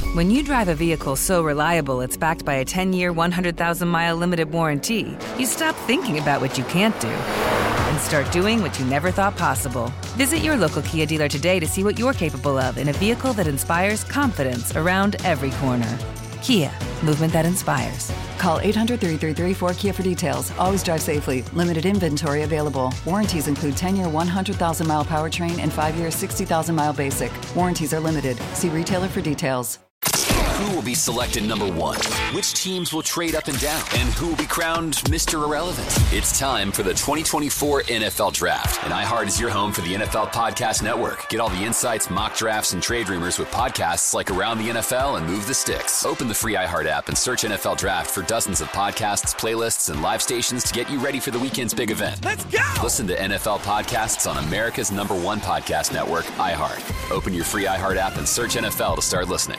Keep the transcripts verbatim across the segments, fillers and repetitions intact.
When you drive a vehicle so reliable it's backed by a ten-year, one hundred thousand mile limited warranty, you stop thinking about what you can't do and start doing what you never thought possible. Visit your local Kia dealer today to see what you're capable of in a vehicle that inspires confidence around every corner. Kia, movement that inspires. Call eight hundred, three three three, four K I A for details. Always drive safely. Limited inventory available. Warranties include ten-year, one hundred thousand mile powertrain and five-year, sixty thousand mile basic. Warranties are limited. See retailer for details. Who will be selected number one? Which teams will trade up and down? And who will be crowned Mister Irrelevant? It's time for the twenty twenty-four N F L Draft. And iHeart is your home for the N F L Podcast Network. Get all the insights, mock drafts, and trade rumors with podcasts like Around the N F L and Move the Sticks. Open the free iHeart app and search N F L Draft for dozens of podcasts, playlists, and live stations to get you ready for the weekend's big event. Let's go! Listen to N F L podcasts on America's number one podcast network, iHeart. Open your free iHeart app and search N F L to start listening.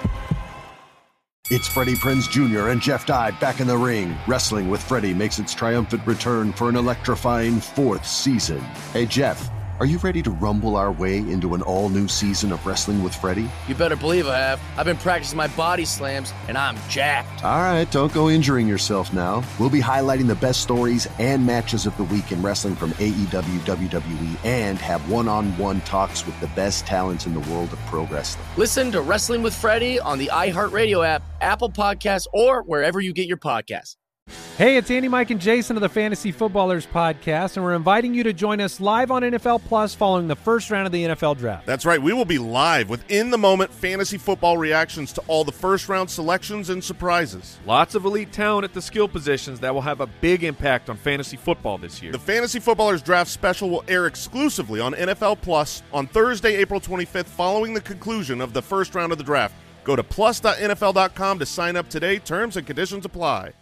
It's Freddie Prinze Junior and Jeff Dye back in the ring. Wrestling with Freddie makes its triumphant return for an electrifying fourth season. Hey, Jeff, are you ready to rumble our way into an all-new season of Wrestling with Freddie? You better believe I have. I've been practicing my body slams, and I'm jacked. All right, don't go injuring yourself now. We'll be highlighting the best stories and matches of the week in wrestling from A E W, W W E, and have one-on-one talks with the best talents in the world of pro wrestling. Listen to Wrestling with Freddie on the iHeartRadio app, Apple Podcasts, or wherever you get your podcasts. Hey, it's Andy, Mike, and Jason of the Fantasy Footballers podcast, and we're inviting you to join us live on N F L Plus following the first round of the N F L Draft. That's right. We will be live with in-the-moment fantasy football reactions to all the first-round selections and surprises. Lots of elite talent at the skill positions that will have a big impact on fantasy football this year. The Fantasy Footballers Draft Special will air exclusively on N F L Plus on Thursday, April twenty-fifth, following the conclusion of the first round of the draft. Go to plus dot N F L dot com to sign up today. Terms and conditions apply.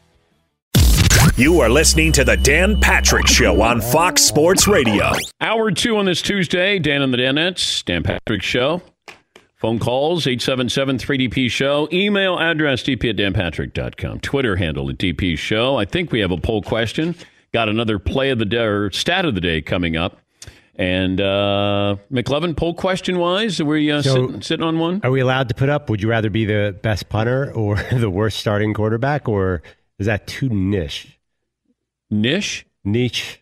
You are listening to the Dan Patrick Show on Fox Sports Radio. Hour two on this Tuesday, Dan and the Danettes, Dan Patrick Show. Phone calls, eight seven seven, three D P show. Email address, d p at dan patrick dot com. Twitter handle at D P Show. I think we have a poll question. Got another play of the day, or stat of the day coming up. And uh, McLovin, poll question-wise, are we uh, so sitting, sitting on one? Are we allowed to put up, would you rather be the best punter or the worst starting quarterback, or is that too niche? Niche? Niche.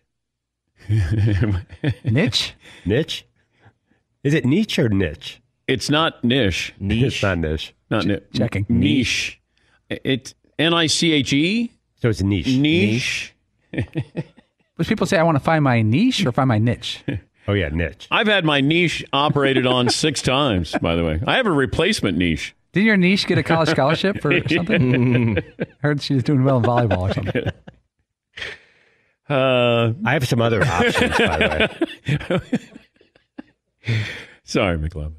Niche? Niche? Is it niche or niche? It's not niche. Niche. It's not niche. Not niche. Checking. Niche. It's N I C H E? So it's niche. Niche. But people say, I want to find my niche or find my niche. Oh, yeah, niche. I've had my niche operated on six times, by the way. I have a replacement niche. Didn't your niche get a college scholarship or something? I heard she was doing well in volleyball or something. Uh, I have some other options, by the way. Sorry, McLovin.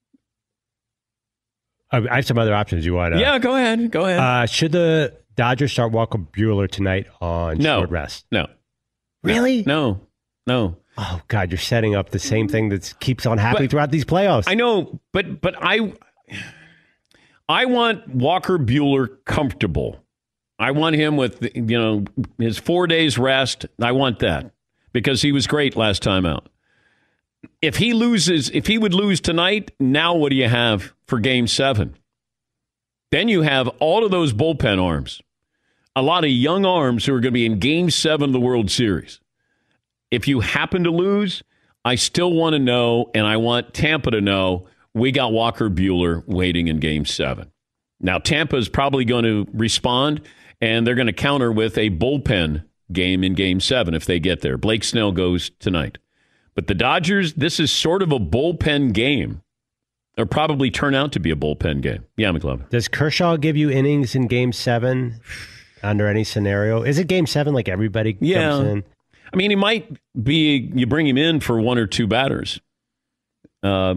I have some other options. You want to? Yeah, go ahead. Go ahead. Uh, should the Dodgers start Walker Buehler tonight on no. short rest? No. Really? No. No. Oh, God, you're setting up the same thing that keeps on happening but, throughout these playoffs. I know, but but I I want Walker Buehler comfortable. I want him with, you know, his four days rest. I want that because he was great last time out. If he loses, if he would lose tonight, now what do you have for game seven? Then you have all of those bullpen arms, a lot of young arms who are going to be in game seven of the World Series. If you happen to lose, I still want to know, and I want Tampa to know, we got Walker Buehler waiting in game seven. Now, Tampa is probably going to respond, and they're going to counter with a bullpen game in game seven if they get there. Blake Snell goes tonight. But the Dodgers, this is sort of a bullpen game. Or probably turn out to be a bullpen game. Yeah, McLovin. Does Kershaw give you innings in game seven under any scenario? Is it game seven like everybody yeah. jumps in? I mean, he might be, you bring him in for one or two batters. Uh,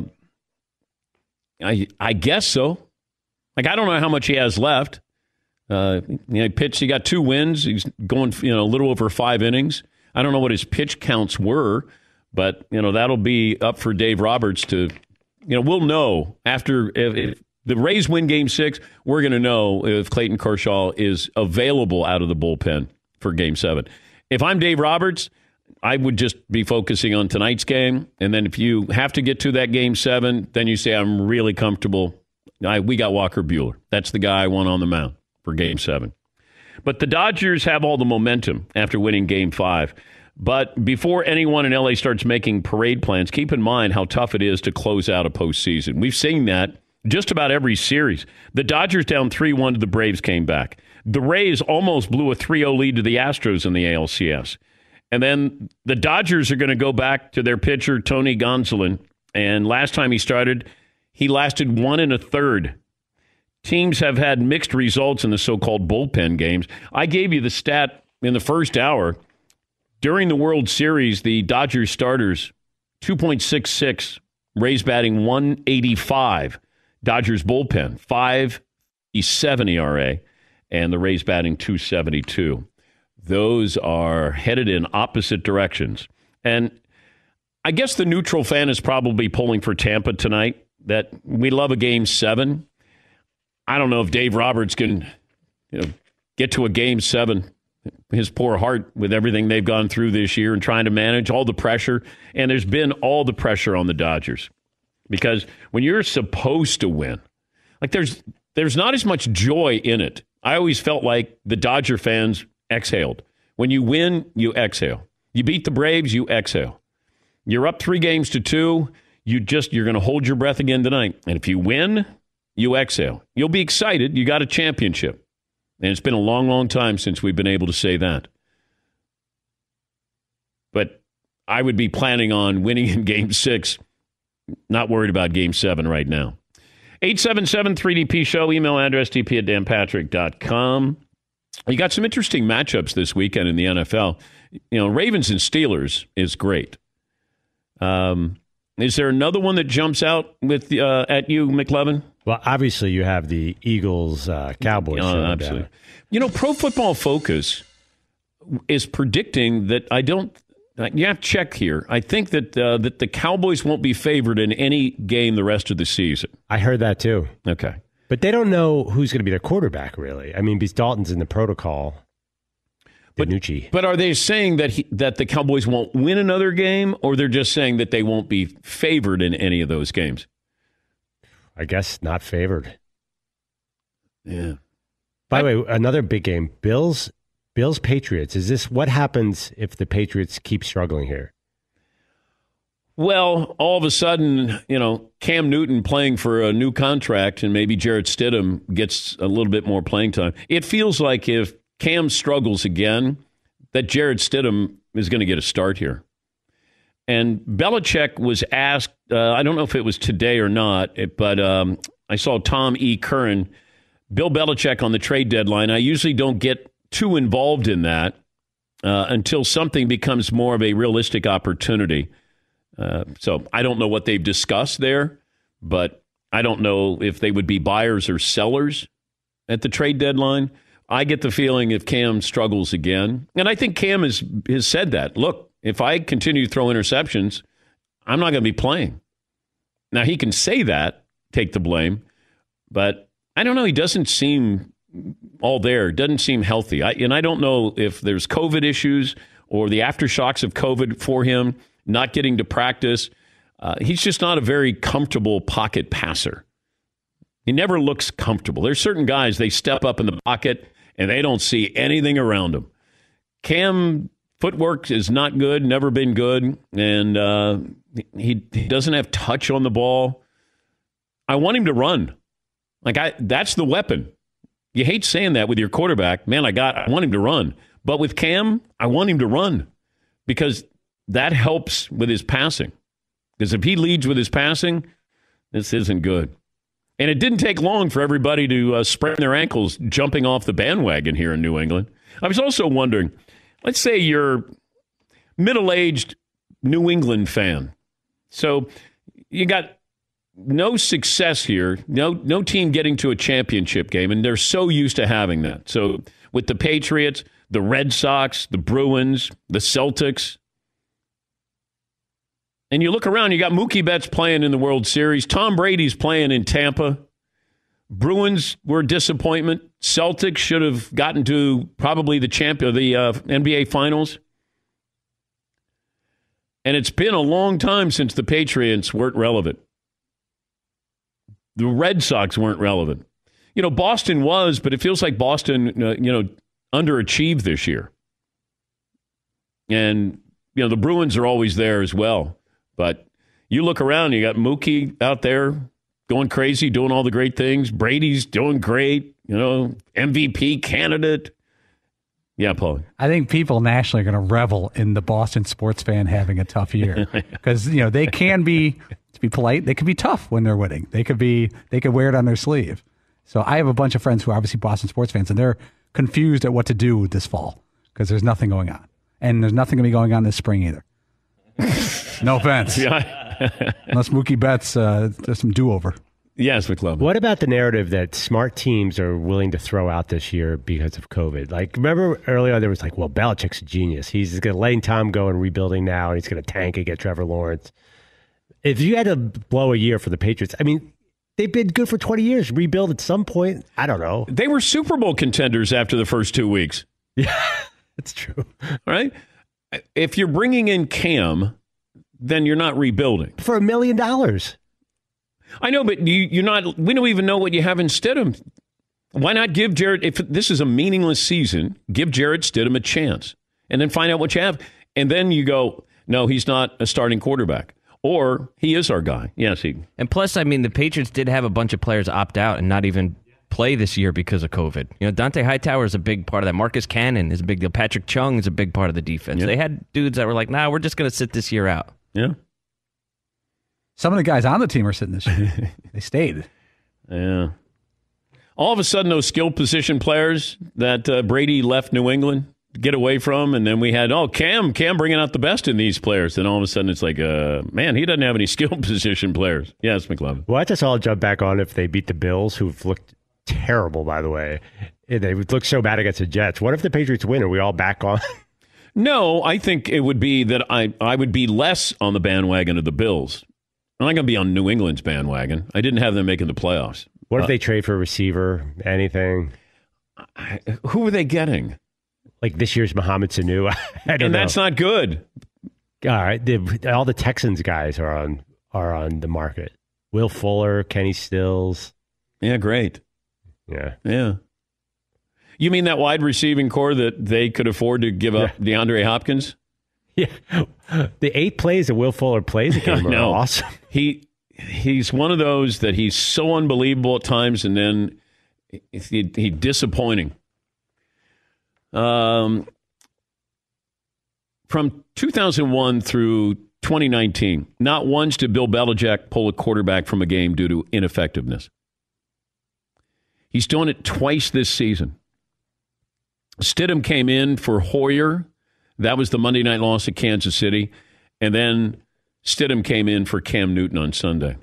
I I guess so. Like, I don't know how much he has left. Uh, you know, he pitched, he got two wins. He's going, you know, a little over five innings. I don't know what his pitch counts were, but, you know, that'll be up for Dave Roberts to, you know, we'll know after, if, if the Rays win game six, we're going to know if Clayton Kershaw is available out of the bullpen for game seven. If I'm Dave Roberts, I would just be focusing on tonight's game. And then if you have to get to that game seven, then you say, I'm really comfortable I, we got Walker Buehler. That's the guy I want on the mound for Game seven. But the Dodgers have all the momentum after winning Game five. But before anyone in L A starts making parade plans, keep in mind how tough it is to close out a postseason. We've seen that just about every series. The Dodgers down three one to the Braves came back. The Rays almost blew a three oh lead to the Astros in the A L C S. And then the Dodgers are going to go back to their pitcher, Tony Gonsolin. And last time he started, he lasted one and a third. Teams have had mixed results in the so-called bullpen games. I gave you the stat in the first hour. During the World Series, the Dodgers starters, two point six six, Rays batting one eighty-five. Dodgers bullpen, five seven E R A, and the Rays batting two seventy-two. Those are headed in opposite directions. And I guess the neutral fan is probably pulling for Tampa tonight, that we love a Game seven. I don't know if Dave Roberts can, you know, get to a Game seven. His poor heart with everything they've gone through this year and trying to manage all the pressure. And there's been all the pressure on the Dodgers. Because when you're supposed to win, like there's there's not as much joy in it. I always felt like the Dodger fans exhaled. When you win, you exhale. You beat the Braves, you exhale. You're up three games to two. You just, you're going to hold your breath again tonight. And if you win, you exhale. You'll be excited. You got a championship. And it's been a long, long time since we've been able to say that. But I would be planning on winning in Game six. Not worried about Game seven right now. eight seven seven three D P show. Email address d p at dan patrick dot com. You got some interesting matchups this weekend in the N F L. You know, Ravens and Steelers is great. Um, is there another one that jumps out with uh, at you, McLevin? Well, obviously you have the Eagles uh, Cowboys. Oh, absolutely. You know, Pro Football Focus is predicting that I don't. You have to check here. I think that uh, that the Cowboys won't be favored in any game the rest of the season. I heard that too. Okay. But they don't know who's going to be their quarterback, really. I mean, because Dalton's in the protocol. But, but are they saying that he, that the Cowboys won't win another game, or they're just saying that they won't be favored in any of those games? I guess not favored. Yeah. By I, the way, another big game. Bills, Bills, Patriots. Is this what happens if the Patriots keep struggling here? Well, all of a sudden, you know, Cam Newton playing for a new contract and maybe Jarrett Stidham gets a little bit more playing time. It feels like if Cam struggles again, that Jarrett Stidham is going to get a start here. And Belichick was asked, uh, I don't know if it was today or not, but um, I saw Tom E. Curran, Bill Belichick on the trade deadline. I usually don't get too involved in that uh, until something becomes more of a realistic opportunity. Uh, so I don't know what they've discussed there, but I don't know if they would be buyers or sellers at the trade deadline. I get the feeling if Cam struggles again, and I think Cam has, has said that, look, if I continue to throw interceptions, I'm not going to be playing. Now, he can say that, take the blame, but I don't know. He doesn't seem all there, doesn't seem healthy. I, and I don't know if there's COVID issues or the aftershocks of COVID for him, not getting to practice. Uh, he's just not a very comfortable pocket passer. He never looks comfortable. There's certain guys, they step up in the pocket and they don't see anything around them. Cam footwork is not good, never been good, and uh, he, he doesn't have touch on the ball. I want him to run. Like I, that's the weapon. You hate saying that with your quarterback. Man, I got. I want him to run. But with Cam, I want him to run because that helps with his passing. Because if he leads with his passing, this isn't good. And it didn't take long for everybody to uh, sprain their ankles jumping off the bandwagon here in New England. I was also wondering, let's say you're middle-aged New England fan. So you got no success here, no no team getting to a championship game, and they're so used to having that. So with the Patriots, the Red Sox, the Bruins, the Celtics, and you look around, you got Mookie Betts playing in the World Series. Tom Brady's playing in Tampa. Bruins were a disappointment. Celtics should have gotten to probably the champion, the uh, N B A Finals. And it's been a long time since the Patriots weren't relevant. The Red Sox weren't relevant. You know, Boston was, but it feels like Boston, uh, you know, underachieved this year. And, you know, the Bruins are always there as well. But you look around, you got Mookie out there going crazy, doing all the great things. Brady's doing great, you know, M V P candidate. Yeah, Paul. I think people nationally are going to revel in the Boston sports fan having a tough year because, you know, they can be, to be polite, they can be tough when they're winning. They could be, they could wear it on their sleeve. So I have a bunch of friends who are obviously Boston sports fans, and they're confused at what to do this fall because there's nothing going on. And there's nothing going to be going on this spring either. No offense. Yeah. Unless Mookie Betts uh, does some do-over. Yes, McLovin. What about the narrative that smart teams are willing to throw out this year because of COVID? Like, remember earlier there was like, well, Belichick's a genius. He's going to letting Tom go and rebuilding now, and he's going to tank and get Trevor Lawrence. If you had to blow a year for the Patriots, I mean, they've been good for twenty years. Rebuild at some point, I don't know. They were Super Bowl contenders after the first two weeks. Yeah, that's true. All right? If you're bringing in Cam, then you're not rebuilding. For a million dollars. I know, but you, you're not. We don't even know what you have in Stidham. Why not give Jarrett, if this is a meaningless season, give Jarrett Stidham a chance and then find out what you have. And then you go, no, he's not a starting quarterback. Or he is our guy. Yes, he. And plus, I mean, the Patriots did have a bunch of players opt out and not even play this year because of COVID. You know, Dante Hightower is a big part of that. Marcus Cannon is a big deal. Patrick Chung is a big part of the defense. Yeah. They had dudes that were like, nah, we're just going to sit this year out. Yeah. Some of the guys on the team are sitting this year. They stayed. Yeah. All of a sudden, those skill position players that uh, Brady left New England to get away from, and then we had, oh, Cam, Cam bringing out the best in these players. And all of a sudden, it's like, uh, man, he doesn't have any skill position players. Yes, McLovin. Well, I just all jump back on if they beat the Bills, who've looked terrible, by the way. They look so bad against the Jets. What if the Patriots win? Are we all back on? No, I think it would be that I, I would be less on the bandwagon of the Bills. I'm not going to be on New England's bandwagon. I didn't have them making the playoffs. What if uh, they trade for a receiver, anything? I, who are they getting? Like this year's Mohamed Sanu? I don't and know. that's not good. All right. The, all the Texans guys are on are on the market. Will Fuller, Kenny Stills. Yeah, great. Yeah. Yeah. You mean that wide receiving core that they could afford to give up yeah. DeAndre Hopkins? Yeah. The eight plays that Will Fuller plays a game are no. awesome. He he's one of those that he's so unbelievable at times, and then he's he, he disappointing. Um, from two thousand one through twenty nineteen, not once did Bill Belichick pull a quarterback from a game due to ineffectiveness. He's doing it twice this season. Stidham came in for Hoyer. That was the Monday night loss at Kansas City. And then Stidham came in for Cam Newton on Sunday.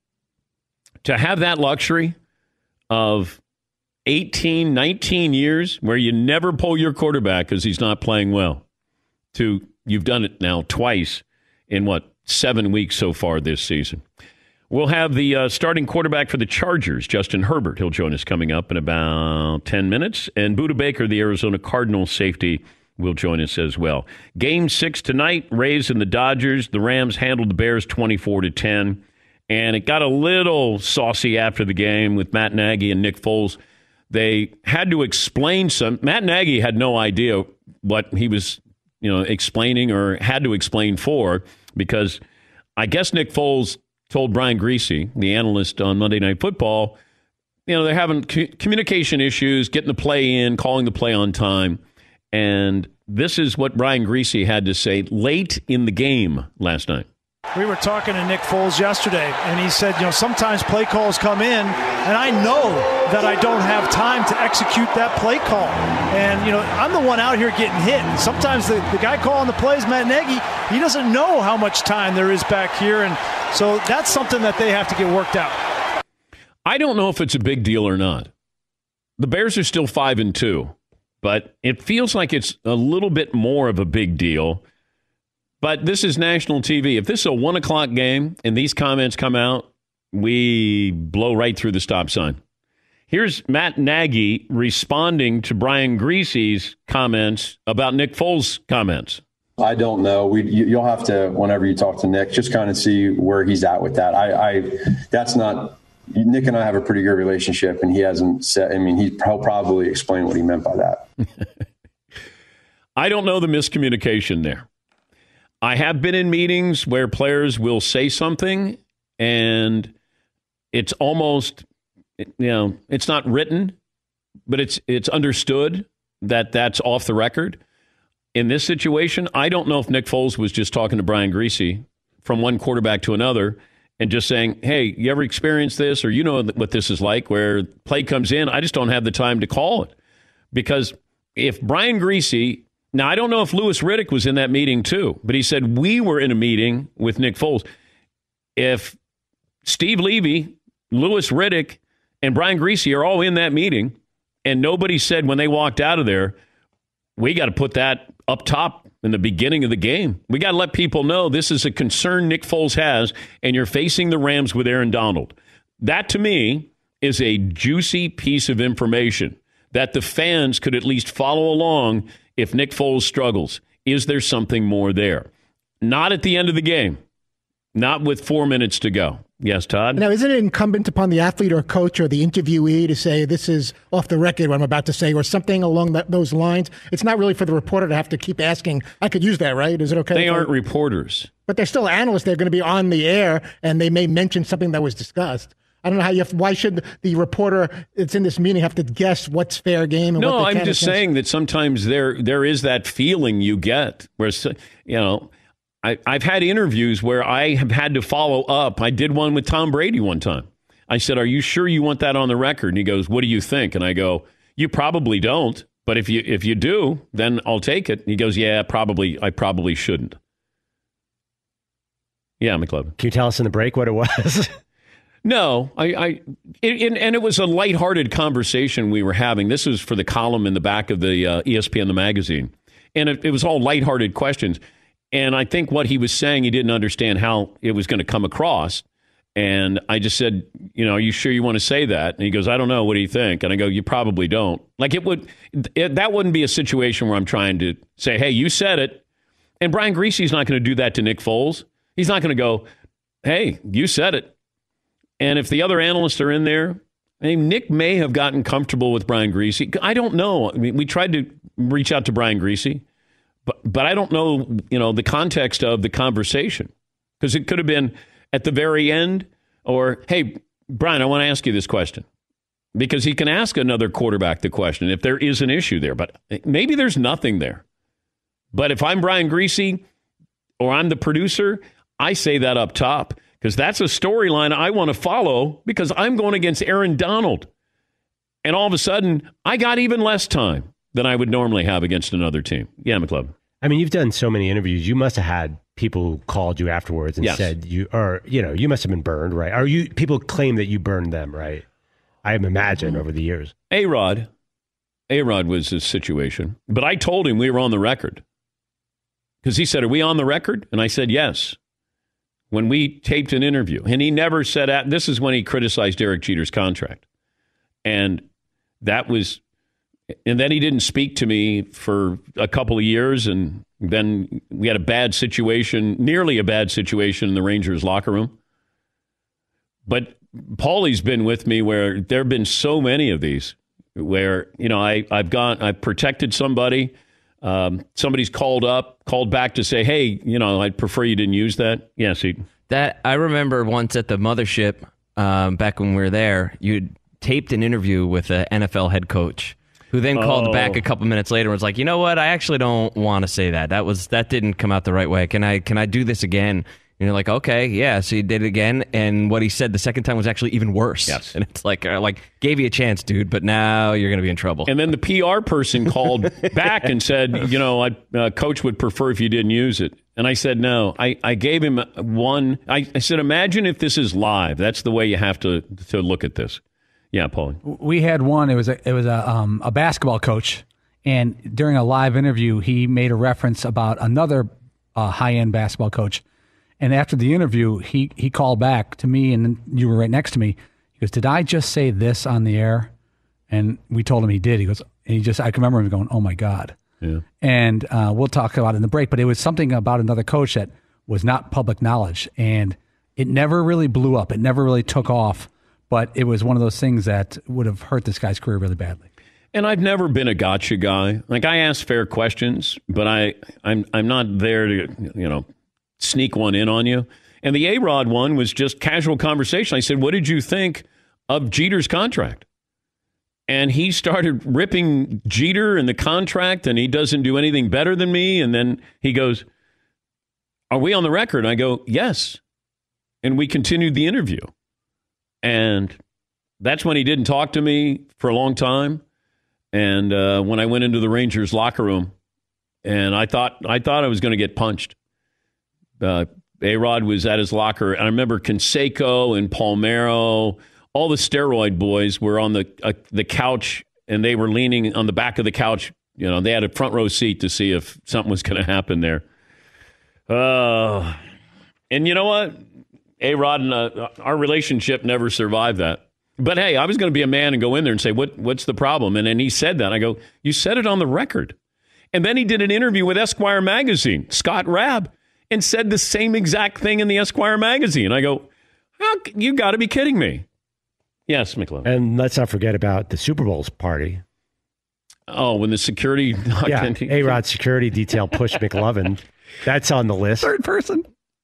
To have that luxury of eighteen, nineteen years where you never pull your quarterback because he's not playing well, to you've done it now twice in, what, seven weeks so far this season. We'll have the uh, starting quarterback for the Chargers, Justin Herbert. He'll join us coming up in about ten minutes. And Budda Baker, the Arizona Cardinals safety, will join us as well. Game six tonight, Rays and the Dodgers. The Rams handled the Bears twenty-four to ten. And it got a little saucy after the game with Matt Nagy and Nick Foles. They had to explain some. Matt Nagy had no idea what he was, you know, explaining or had to explain for, because I guess Nick Foles told Brian Griese, the analyst on Monday Night Football, you know, they're having co- communication issues, getting the play in, calling the play on time. And this is what Brian Griese had to say late in the game last night. We were talking to Nick Foles yesterday, and he said, you know, sometimes play calls come in, and I know that I don't have time to execute that play call. And, you know, I'm the one out here getting hit. And sometimes the, the guy calling the plays, Matt Nagy, he doesn't know how much time there is back here. And so that's something that they have to get worked out. I don't know if it's a big deal or not. The Bears are still five and two, but it feels like it's a little bit more of a big deal. But this is national T V. If this is a one o'clock game and these comments come out, we blow right through the stop sign. Here's Matt Nagy responding to Brian Griese's comments about Nick Foles' comments. I don't know. We you, you'll have to, whenever you talk to Nick, just kind of see where he's at with that. I, I that's not Nick and I have a pretty good relationship, and he hasn't said, I mean, he, he'll probably explain what he meant by that. I don't know the miscommunication there. I have been in meetings where players will say something and it's almost, you know, it's not written, but it's it's understood that that's off the record. In this situation, I don't know if Nick Foles was just talking to Brian Griese from one quarterback to another and just saying, hey, you ever experienced this, or you know what this is like, where play comes in, I just don't have the time to call it. Because if Brian Griese, now I don't know if Louis Riddick was in that meeting too, but he said we were in a meeting with Nick Foles. If Steve Levy, Louis Riddick, and Brian Griese are all in that meeting, and nobody said when they walked out of there, we got to put that up top in the beginning of the game. We got to let people know this is a concern Nick Foles has, and you're facing the Rams with Aaron Donald. That, to me, is a juicy piece of information that the fans could at least follow along if Nick Foles struggles. Is there something more there? Not at the end of the game. Not with four minutes to go. Yes, Todd? Now, isn't it incumbent upon the athlete or coach or the interviewee to say, this is off the record what I'm about to say, or something along that, those lines? It's not really for the reporter to have to keep asking. I could use that, right? Is it okay? They aren't I... reporters. But they're still analysts. They're going to be on the air, and they may mention something that was discussed. I don't know how you have, why should the reporter that's in this meeting have to guess what's fair game? And no, what they I'm just saying that sometimes there there is that feeling you get where, you know, I, I've had interviews where I have had to follow up. I did one with Tom Brady one time. I said, are you sure you want that on the record? And he goes, what do you think? And I go, you probably don't. But if you if you do, then I'll take it. And he goes, yeah, probably. I probably shouldn't. Yeah, McLovin. Can you tell us in the break what it was? No, I, I it, and it was a lighthearted conversation we were having. This was for the column in the back of the uh, E S P N, the magazine. And it, it was all lighthearted questions. And I think what he was saying, he didn't understand how it was going to come across. And I just said, you know, are you sure you want to say that? And he goes, I don't know. What do you think? And I go, you probably don't. Like it would, it, that wouldn't be a situation where I'm trying to say, hey, you said it. And Brian Griese's not going to do that to Nick Foles. He's not going to go, hey, you said it. And if the other analysts are in there, I mean, Nick may have gotten comfortable with Brian Griese. I don't know. I mean, we tried to reach out to Brian Griese. But but I don't know, you know, the context of the conversation, because it could have been at the very end or, hey, Brian, I want to ask you this question, because he can ask another quarterback the question if there is an issue there. But maybe there's nothing there. But if I'm Brian Griese or I'm the producer, I say that up top, because that's a storyline I want to follow, because I'm going against Aaron Donald. And all of a sudden, I got even less time than I would normally have against another team. Yeah, McLovin. I mean, you've done so many interviews. You must have had people who called you afterwards and yes. said you, or you know, you must have been burned, right? Or you people claim that you burned them, right? I imagine over the years. A-Rod, A-Rod was his situation, but I told him we were on the record, because he said, "Are we on the record?" And I said, "Yes." When we taped an interview, and he never said that. This is when he criticized Derek Jeter's contract, and that was. And then he didn't speak to me for a couple of years, and then we had a bad situation, nearly a bad situation in the Rangers locker room. But Paulie's been with me where there have been so many of these where, you know, I, I've gone, I've protected somebody. Um, somebody's called up, called back to say, hey, you know, I'd prefer you didn't use that. Yes, he, that I remember once at the mothership, um, back when we were there, you taped an interview with an N F L head coach, who then called oh. back a couple minutes later and was like, you know what? I actually don't want to say that. That was that didn't come out the right way. Can I can I do this again? And you're like, okay, yeah. So you did it again, and what he said the second time was actually even worse. Yes. And it's like, uh, like gave you a chance, dude, but now you're going to be in trouble. And then the P R person called back and said, you know, I, uh, Coach would prefer if you didn't use it. And I said, no. I, I gave him one. I, I said, imagine if this is live. That's the way you have to to look at this. Yeah, Paul. We had one. It was a it was a um, a basketball coach, and during a live interview, he made a reference about another uh, high end basketball coach. And after the interview, he he called back to me, and you were right next to me. He goes, "Did I just say this on the air?" And we told him he did. He goes, and he just I can remember him going, "Oh my God." Yeah. And uh, we'll talk about it in the break. But it was something about another coach that was not public knowledge, and it never really blew up. It never really took off. but it was one of those things that would have hurt this guy's career really badly. And I've never been a gotcha guy. Like, I ask fair questions, but I, I'm I'm not there to, you know, sneak one in on you. And the A-Rod one was just casual conversation. I said, what did you think of Jeter's contract? And he started ripping Jeter and the contract, and he doesn't do anything better than me. And then he goes, are we on the record? And I go, yes. And we continued the interview. And that's when he didn't talk to me for a long time. And uh, when I went into the Rangers locker room, and I thought I thought I was going to get punched. Uh, A-Rod was at his locker. I remember Canseco and Palmeiro, all the steroid boys were on the uh, the couch, and they were leaning on the back of the couch. You know, they had a front row seat to see if something was going to happen there. Uh, and you know what? A-Rod and uh, our relationship never survived that. But hey, I was going to be a man and go in there and say, "What? What's the problem?" And then he said that. I go, "You said it on the record." And then he did an interview with Esquire magazine, Scott Rabb, and said the same exact thing in the Esquire magazine. I go, "How? You got to be kidding me!" Yes, McLovin. And let's not forget about the Super Bowl's party. Oh, when the security, yeah, A-Rod security detail pushed McLovin. That's on the list. Third person.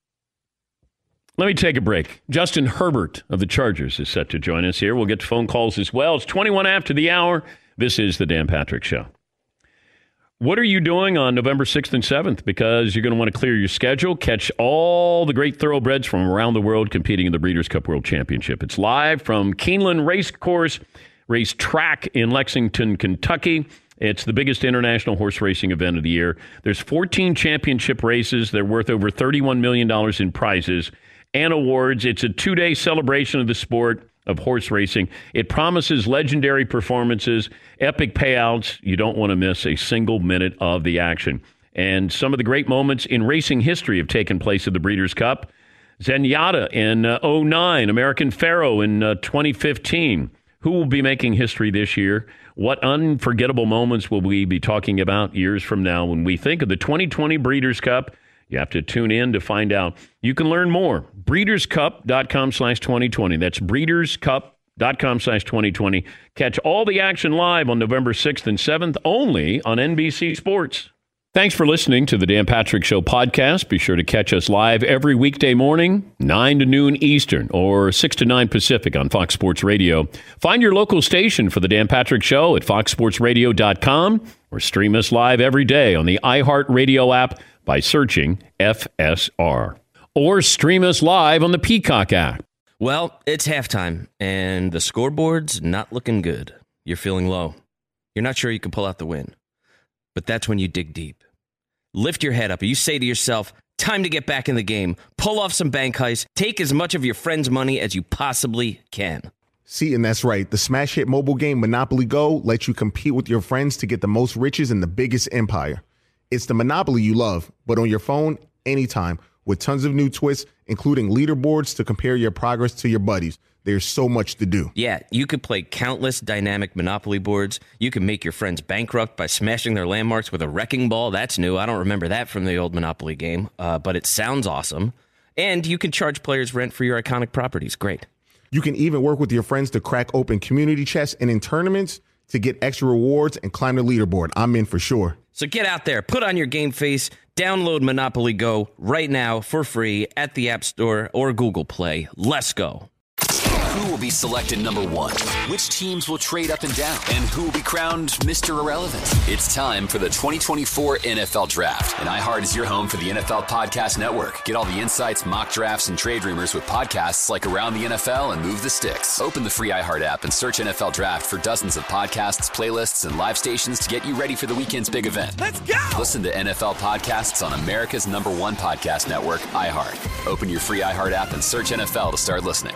Let me take a break. Justin Herbert of the Chargers is set to join us here. We'll get to phone calls as well. It's twenty-one after the hour. This is the Dan Patrick Show. What are you doing on November sixth and seventh? Because you're going to want to clear your schedule, catch all the great thoroughbreds from around the world competing in the Breeders' Cup World Championship. It's live from Keeneland Racecourse Race Track in Lexington, Kentucky. It's the biggest international horse racing event of the year. There's fourteen championship races. They're worth over thirty-one million dollars in prizes and awards. It's a two-day celebration of the sport of horse racing. It promises legendary performances, epic payouts. You don't want to miss a single minute of the action. And some of the great moments in racing history have taken place at the Breeders' Cup. Zenyatta in uh, oh nine, American Pharoah in uh, twenty fifteen. Who will be making history this year? What unforgettable moments will we be talking about years from now when we think of the twenty twenty Breeders' Cup? You have to tune in to find out. You can learn more. breederscup.com slash 2020. That's breederscup.com slash 2020. Catch all the action live on November sixth and seventh, only on N B C Sports. Thanks for listening to the Dan Patrick Show podcast. Be sure to catch us live every weekday morning, nine to noon Eastern or six to nine Pacific on Fox Sports Radio. Find your local station for the Dan Patrick Show at fox sports radio dot com or stream us live every day on the iHeartRadio app by searching F S R. Or stream us live on the Peacock app. Well, it's halftime, and the scoreboard's not looking good. You're feeling low. You're not sure you can pull out the win. But that's when you dig deep. Lift your head up and you say to yourself, time to get back in the game. Pull off some bank heists. Take as much of your friend's money as you possibly can. See, and that's right. The smash hit mobile game Monopoly Go lets you compete with your friends to get the most riches in the biggest empire. It's the Monopoly you love, but on your phone, anytime, with tons of new twists, including leaderboards to compare your progress to your buddies. There's so much to do. Yeah, you could play countless dynamic Monopoly boards. You can make your friends bankrupt by smashing their landmarks with a wrecking ball. That's new. I don't remember that from the old Monopoly game, uh, but it sounds awesome. And you can charge players rent for your iconic properties. Great. You can even work with your friends to crack open community chests and in tournaments to get extra rewards and climb the leaderboard. I'm in for sure. So get out there, put on your game face, download Monopoly Go right now for free at the App Store or Google Play. Let's go. Who will be selected number one? Which teams will trade up and down? And who will be crowned Mister Irrelevant? It's time for the twenty twenty-four N F L Draft. And iHeart is your home for the N F L Podcast Network. Get all the insights, mock drafts, and trade rumors with podcasts like Around the N F L and Move the Sticks. Open the free iHeart app and search N F L Draft for dozens of podcasts, playlists, and live stations to get you ready for the weekend's big event. Let's go! Listen to N F L podcasts on America's number one podcast network, iHeart. Open your free iHeart app and search N F L to start listening.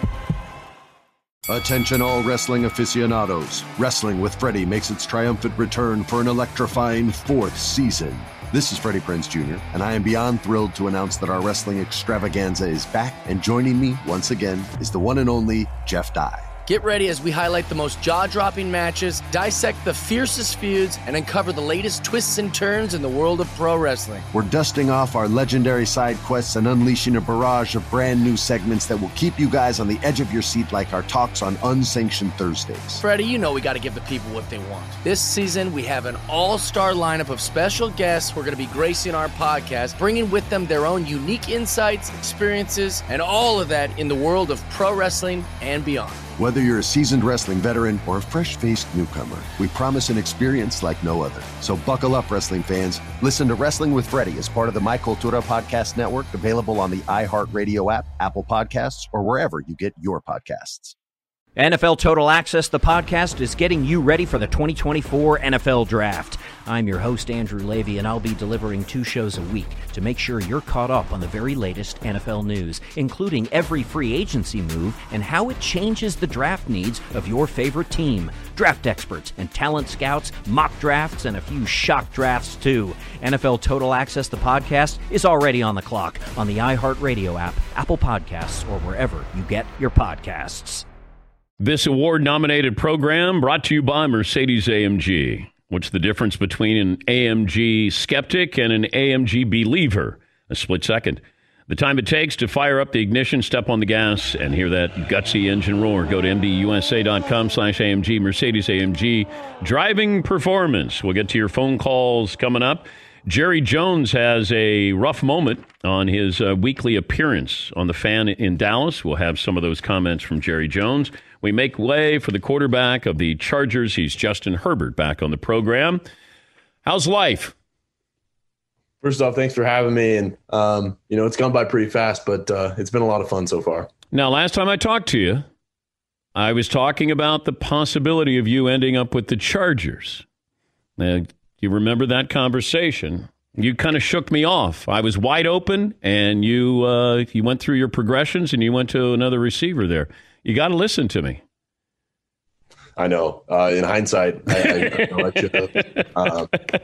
Attention all wrestling aficionados. Wrestling with Freddie makes its triumphant return for an electrifying fourth season. This is Freddie Prinze Junior, and I am beyond thrilled to announce that our wrestling extravaganza is back, and joining me once again is the one and only Jeff Dye. Get ready as we highlight the most jaw-dropping matches, dissect the fiercest feuds, and uncover the latest twists and turns in the world of pro wrestling. We're dusting off our legendary side quests and unleashing a barrage of brand new segments that will keep you guys on the edge of your seat like our talks on Unsanctioned Thursdays. Freddie, you know we got to give the people what they want. This season, we have an all-star lineup of special guests who are going to be gracing our podcast, bringing with them their own unique insights, experiences, and all of that in the world of pro wrestling and beyond. Whether you're a seasoned wrestling veteran or a fresh-faced newcomer, we promise an experience like no other. So buckle up, wrestling fans. Listen to Wrestling with Freddie as part of the My Cultura Podcast Network, available on the iHeartRadio app, Apple Podcasts, or wherever you get your podcasts. N F L Total Access, the podcast, is getting you ready for the twenty twenty-four N F L Draft. I'm your host, Andrew Levy, and I'll be delivering two shows a week to make sure you're caught up on the very latest N F L news, including every free agency move and how it changes the draft needs of your favorite team. Draft experts and talent scouts, mock drafts, and a few shock drafts, too. N F L Total Access, the podcast, is already on the clock on the iHeartRadio app, Apple Podcasts, or wherever you get your podcasts. This award-nominated program brought to you by Mercedes-A M G. What's the difference between an A M G skeptic and an A M G believer? A split second. The time it takes to fire up the ignition, step on the gas, and hear that gutsy engine roar. Go to mdusa.com slash AMG, Mercedes-A M G. Driving performance. We'll get to your phone calls coming up. Jerry Jones has a rough moment on his uh, weekly appearance on The Fan in Dallas. We'll have some of those comments from Jerry Jones. We make way for the quarterback of the Chargers. He's Justin Herbert back on the program. How's life? First off, thanks for having me. And, um, you know, it's gone by pretty fast, but uh, it's been a lot of fun so far. Now, last time I talked to you, I was talking about the possibility of you ending up with the Chargers. Now, you remember that conversation? You kind of shook me off. I was wide open, and you uh, you went through your progressions, and you went to another receiver there. You got to listen to me. I know. Uh, in hindsight, I, I, I, I should have. Uh,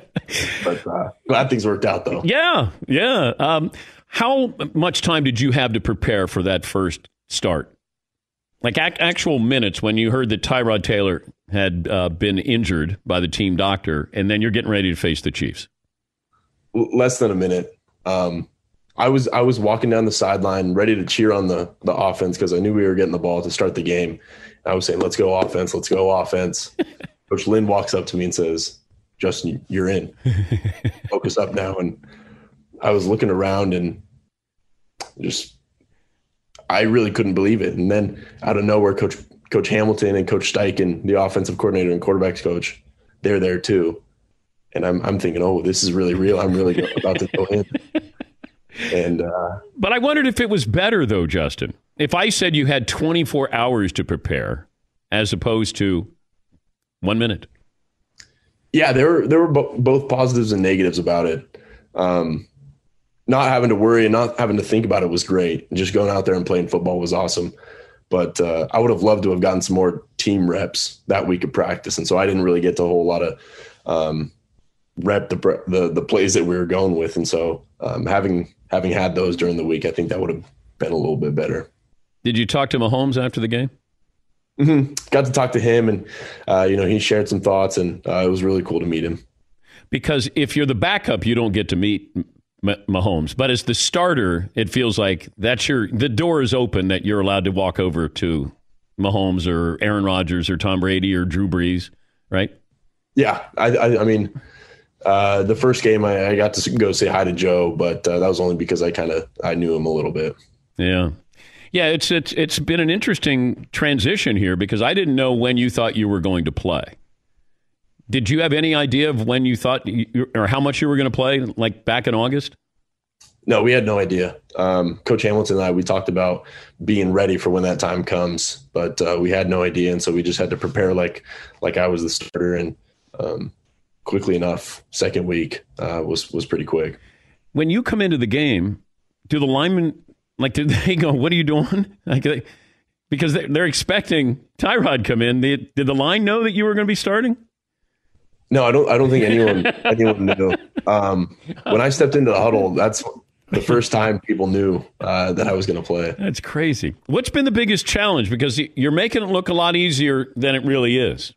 but uh, glad things worked out, though. Yeah, yeah. Um, how much time did you have to prepare for that first start? Like ac- actual minutes when you heard that Tyrod Taylor had uh, been injured by the team doctor, and then you're getting ready to face the Chiefs. Less than a minute. Um, I was I was walking down the sideline ready to cheer on the the offense because I knew we were getting the ball to start the game. I was saying, let's go offense, let's go offense. Coach Lynn walks up to me and says, Justin, you're in. Focus up now. And I was looking around and just I really couldn't believe it. And then out of nowhere, Coach Coach Hamilton and Coach Steichen, the offensive coordinator and quarterbacks coach, they're there too. And I'm I'm thinking, oh, this is really real. I'm really about to go in. And uh, but I wondered if it was better though, Justin. If I said you had twenty-four hours to prepare, as opposed to one minute. Yeah, there were there were bo- both positives and negatives about it. Um, not having to worry and not having to think about it was great. Just going out there and playing football was awesome. But uh, I would have loved to have gotten some more team reps that week of practice, and so I didn't really get to a whole lot of um, rep the, the the plays that we were going with. And so um, having having had those during the week, I think that would have been a little bit better. Did you talk to Mahomes after the game? Mm-hmm. Got to talk to him, and uh, you know, he shared some thoughts, and uh, it was really cool to meet him. Because if you're the backup, you don't get to meet M- Mahomes, but as the starter, it feels like that's your the door is open that you're allowed to walk over to Mahomes or Aaron Rodgers or Tom Brady or Drew Brees, right? Yeah, I, I, I mean, uh, the first game I, I got to go say hi to Joe, but uh, that was only because I kind of I knew him a little bit. Yeah. Yeah, it's it's it's been an interesting transition here because I didn't know when you thought you were going to play. Did you have any idea of when you thought you, or how much you were going to play, like back in August? No, we had no idea. Um, Coach Hamilton and I, we talked about being ready for when that time comes, but uh, we had no idea, and so we just had to prepare like like I was the starter, and um, quickly enough, second week uh, was was pretty quick. When you come into the game, do the linemen like did they go, "What are you doing?" Like they, because they're, they're expecting Tyrod come in. Did, did the line know that you were going to be starting? No, I don't. I don't think anyone anyone knew. Um, when I stepped into the huddle, that's the first time people knew uh, that I was going to play. That's crazy. What's been the biggest challenge? Because you're making it look a lot easier than it really is.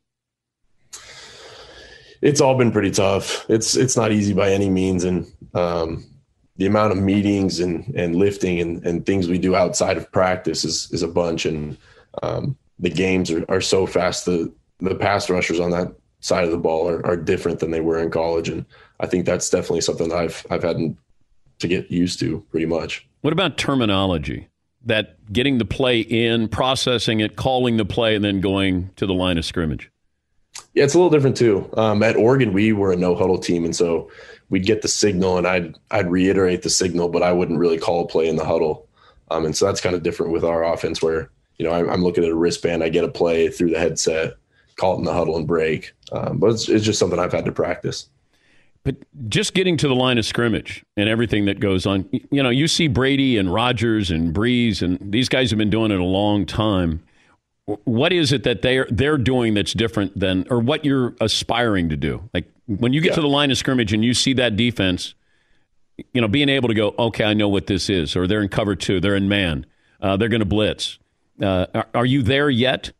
It's all been pretty tough. It's it's not easy by any means, and um, the amount of meetings and and lifting and, and things we do outside of practice is is a bunch. And um, the games are, are so fast. The the pass rushers on that side of the ball are, are different than they were in college, and I think that's definitely something that I've I've had to get used to pretty much. What about terminology? That getting the play in, processing it, calling the play, and then going to the line of scrimmage? Yeah, it's a little different too. Um, at Oregon, we were a no-huddle team, and so we'd get the signal, and I'd I'd reiterate the signal, but I wouldn't really call a play in the huddle. Um, and so that's kind of different with our offense where, you know, I'm, I'm looking at a wristband, I get a play through the headset, call it in the huddle and break. Um, but it's, it's just something I've had to practice. But just getting to the line of scrimmage and everything that goes on, you know, you see Brady and Rodgers and Breeze, and these guys have been doing it a long time. What is it that they're they're doing that's different than, or what you're aspiring to do? Like when you get yeah. to the line of scrimmage and you see that defense, you know, being able to go, okay, I know what this is, or they're in cover two, they're in man, uh, they're going to blitz. Uh, are, are you there yet?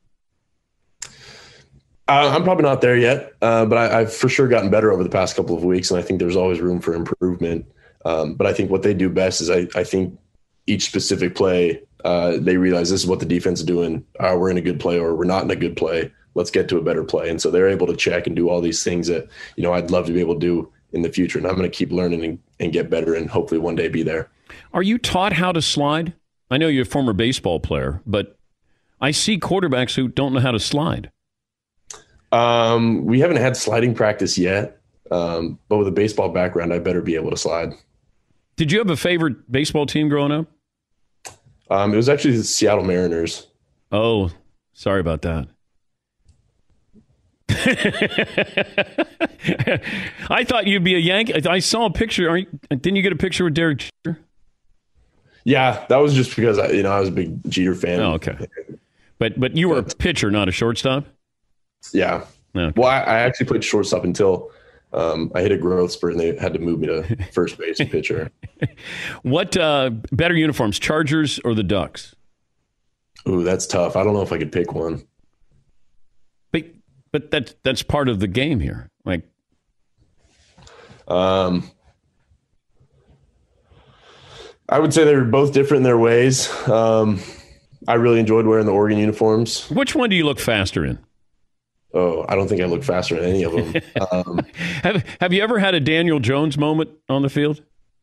Uh, I'm probably not there yet, uh, but I, I've for sure gotten better over the past couple of weeks, and I think there's always room for improvement. Um, but I think what they do best is I, I think each specific play, uh, they realize this is what the defense is doing. Uh, we're in a good play or we're not in a good play. Let's get to a better play. And so they're able to check and do all these things that, you know, I'd love to be able to do in the future. And I'm going to keep learning and, and get better and hopefully one day be there. Are you taught how to slide? I know you're a former baseball player, but I see quarterbacks who don't know how to slide. Um, we haven't had sliding practice yet, um, but with a baseball background, I better be able to slide. Did you have a favorite baseball team growing up? Um, it was actually the Seattle Mariners. Oh, sorry about that. I thought you'd be a Yankee. I saw a picture. Are you, didn't you get a picture with Derek Jeter? Yeah, that was just because I, you know, I was a big Jeter fan. Oh, okay. But but you were a pitcher, not a shortstop? Yeah. Okay. Well, I, I actually played shortstop until um, I hit a growth spurt and they had to move me to first base and pitcher. What uh, better uniforms, Chargers or the Ducks? Ooh, that's tough. I don't know if I could pick one. But but that that's part of the game here. Like, um, I would say they're both different in their ways. Um, I really enjoyed wearing the Oregon uniforms. Which one do you look faster in? Oh, I don't think I look faster in any of them. Um, have Have you ever had a Daniel Jones moment on the field?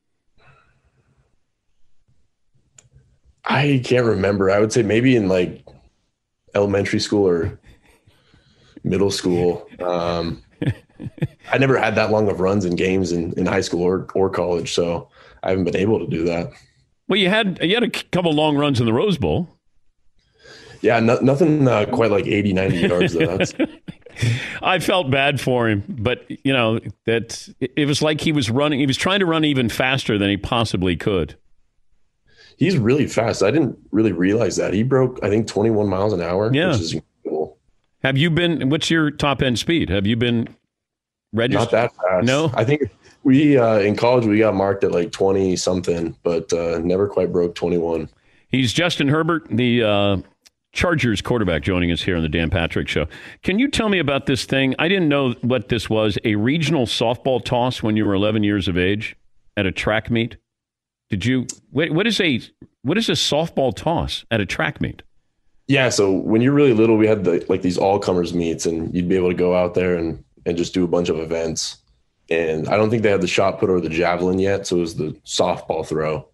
I can't remember. I would say maybe in like elementary school or middle school. Um, I never had that long of runs in games in, in high school or, or college, so I haven't been able to do that. Well, you had you had a couple long runs in the Rose Bowl. Yeah, no, nothing uh, quite like eighty, ninety yards, though. That's... I felt bad for him, but, you know, that it was like he was running. He was trying to run even faster than he possibly could. He's really fast. I didn't really realize that. He broke, I think, twenty-one miles an hour, yeah. which is incredible. Have you been, what's your top end speed? Have you been registered? Not that fast. No? I think we, uh, in college, we got marked at like twenty something, but uh, never quite broke twenty-one. He's Justin Herbert, the uh, Chargers quarterback, joining us here on the Dan Patrick Show. Can you tell me about this thing? I didn't know what this was, a regional softball toss when you were eleven years of age at a track meet. Did you, what is a, what is a softball toss at a track meet? Yeah. So when you're really little, we had the, like these all comers meets, and you'd be able to go out there and, and just do a bunch of events. And I don't think they had the shot put or the javelin yet. So it was the softball throw.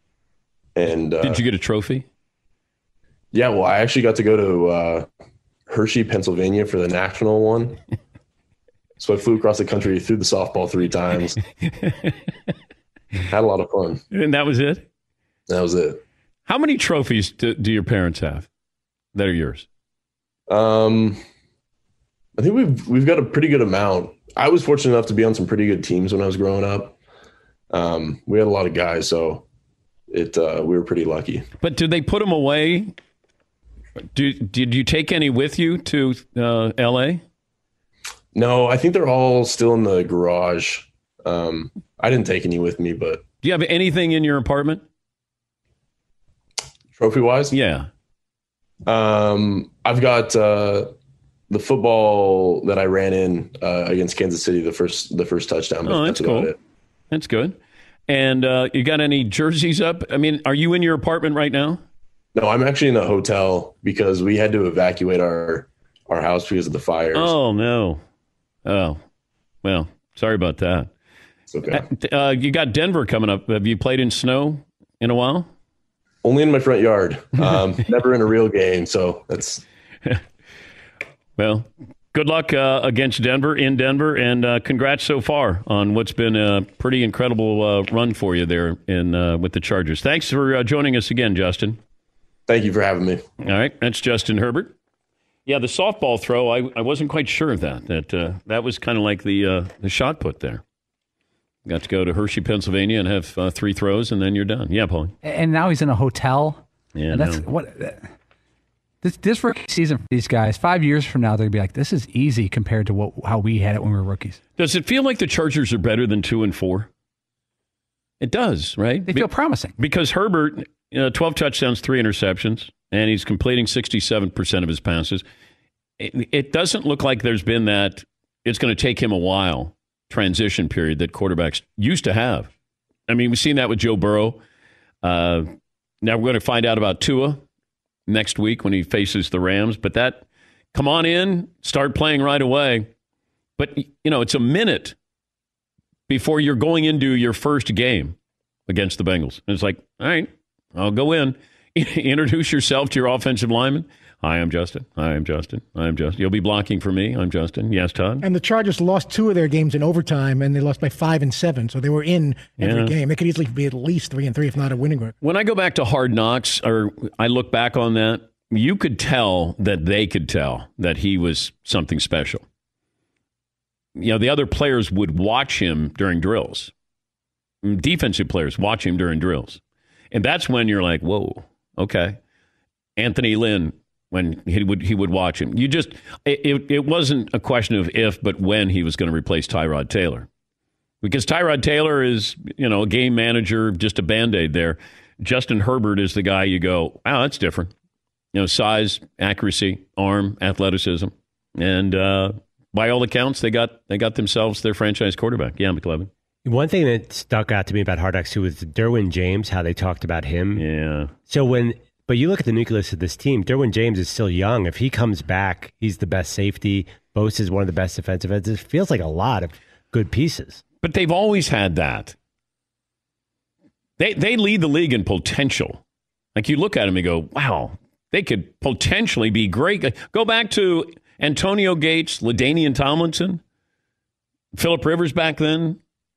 And uh, did you get a trophy? Yeah. Well, I actually got to go to uh, Hershey, Pennsylvania for the national one. So I flew across the country, threw the softball three times. Had a lot of fun. And that was it? That was it. How many trophies do, do your parents have that are yours? Um, I think we've we've got a pretty good amount. I was fortunate enough to be on some pretty good teams when I was growing up. Um, we had a lot of guys, so it uh, we were pretty lucky. But did they put them away? Do, did you take any with you to uh, L A? No, I think they're all still in the garage. Um, I didn't take any with me, but Do you have anything in your apartment? Trophy-wise? Yeah. Um, I've got uh, the football that I ran in uh, against Kansas City, the first the first touchdown. But Oh, that's, that's about cool. it. That's good. And uh, you got any jerseys up? I mean, are you in your apartment right now? No, I'm actually in a hotel because we had to evacuate our our house because of the fires. Oh, no. Oh, well, sorry about that. It's okay. Uh, you got Denver coming up. Have you played in snow in a while? Only in my front yard. Um, never in a real game, so that's... Well, good luck uh, against Denver, in Denver, and uh, congrats so far on what's been a pretty incredible uh, run for you there in uh, with the Chargers. Thanks for uh, joining us again, Justin. Thank you for having me. All right, that's Justin Herbert. Yeah, the softball throw, I, I wasn't quite sure of that. That uh, that was kind of like the uh, the shot put there. Got to go to Hershey, Pennsylvania, and have uh, three throws, and then you're done. Yeah, Paul. And now he's in a hotel. Yeah, and that's no. what this this rookie season for these guys. Five years from now, they're gonna be like, this is easy compared to what how we had it when we were rookies. Does it feel like the Chargers are better than two and four? It does, right? They feel promising because Herbert, you know, twelve touchdowns, three interceptions, and he's completing sixty-seven percent of his passes. It, it doesn't look like there's been that. It's going to take him a while. Transition period that quarterbacks used to have. I mean, we've seen that with Joe Burrow. Uh, now we're going to find out about Tua next week when he faces the Rams. But that, come on in, start playing right away. But, you know, it's a minute before you're going into your first game against the Bengals. And it's like, all right, I'll go in. Introduce yourself to your offensive lineman. Hi, I'm Justin. Hi, I'm Justin. I'm Justin. You'll be blocking for me. I'm Justin. Yes, Todd? And the Chargers lost two of their games in overtime, and they lost by five and seven. So they were in every Yeah. game. They could easily be at least three and three, if not a winning record. When I go back to Hard Knocks, or I look back on that, you could tell that they could tell that he was something special. You know, the other players would watch him during drills. Defensive players watch him during drills. And that's when you're like, whoa, okay. Anthony Lynn, when he would he would watch him. You just it, it wasn't a question of if, but when he was going to replace Tyrod Taylor. Because Tyrod Taylor is, you know, a game manager, just a Band-Aid there. Justin Herbert is the guy you go, wow, that's different. You know, size, accuracy, arm, athleticism. And uh, by all accounts, they got they got themselves their franchise quarterback. Yeah, McLevin. One thing that stuck out to me about Hard Knocks too was Derwin James, how they talked about him. Yeah. So when, but you look at the nucleus of this team, Derwin James is still young. If he comes back, he's the best safety. Bosa is one of the best defensive ends. It feels like a lot of good pieces. But they've always had that. They they lead the league in potential. Like you look at them and go, wow, they could potentially be great. Go back to Antonio Gates, LaDainian Tomlinson, Phillip Rivers back then.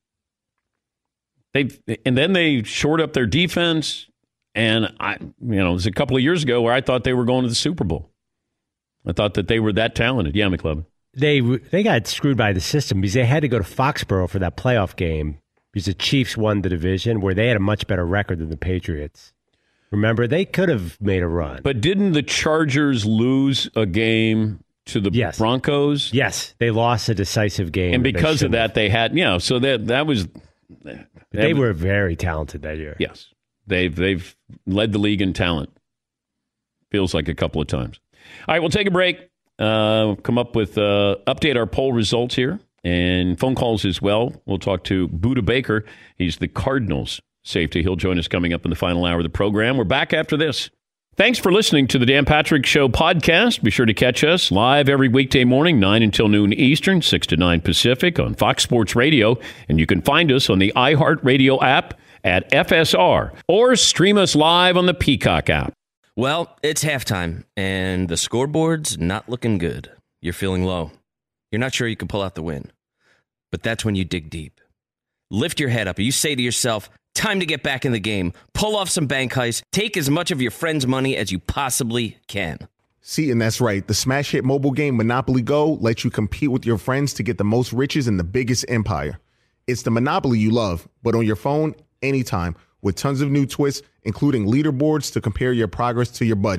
They and then they shored up their defense. And I, you know, it was a couple of years ago where I thought they were going to the Super Bowl. I thought that they were that talented. Yeah, McLevin. They they got screwed by the system because they had to go to Foxborough for that playoff game because the Chiefs won the division where they had a much better record than the Patriots. Remember, they could have made a run. But didn't the Chargers lose a game to the yes. Broncos? Yes, they lost a decisive game. And because of that, they had, you know, so that that was... They, they were very talented that year. Yes. They've, they've led the league in talent. Feels like a couple of times. All right, we'll take a break. Uh, come up with, uh, update our poll results here and phone calls as well. We'll talk to Budda Baker. He's the Cardinals safety. He'll join us coming up in the final hour of the program. We're back after this. Thanks for listening to the Dan Patrick Show podcast. Be sure to catch us live every weekday morning, nine until noon Eastern, six to nine Pacific on Fox Sports Radio. And you can find us on the iHeartRadio app at F S R or stream us live on the Peacock app. Well, it's halftime, and the scoreboard's not looking good. You're feeling low. You're not sure you can pull out the win. But that's when you dig deep. Lift your head up, and you say to yourself, time to get back in the game. Pull off some bank heists. Take as much of your friend's money as you possibly can. See, and that's right. The smash hit mobile game Monopoly Go lets you compete with your friends to get the most riches in the biggest empire. It's the Monopoly you love, but on your phone, anytime, with tons of new twists, including leaderboards to compare your progress to your buddies.